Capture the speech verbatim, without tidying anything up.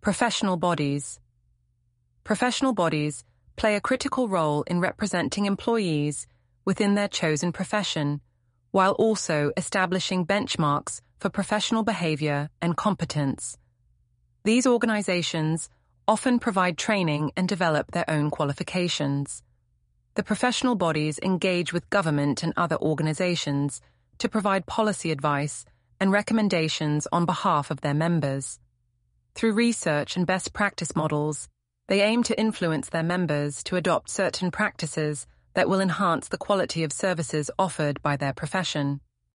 Professional bodies. Professional bodies play a critical role in representing employees within their chosen profession, while also establishing benchmarks for professional behavior and competence. These organizations often provide training and develop their own qualifications. The professional bodies engage with government and other organizations to provide policy advice and recommendations on behalf of their members. Through research and best practice models, they aim to influence their members to adopt certain practices that will enhance the quality of services offered by their profession.